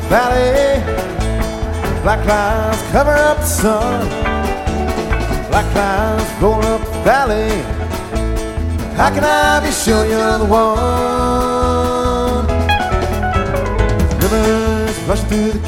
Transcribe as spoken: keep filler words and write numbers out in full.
valley. Black clouds cover up the sun. Black clouds roll up the valley. How can I be sure you're the one? Rivers rush through the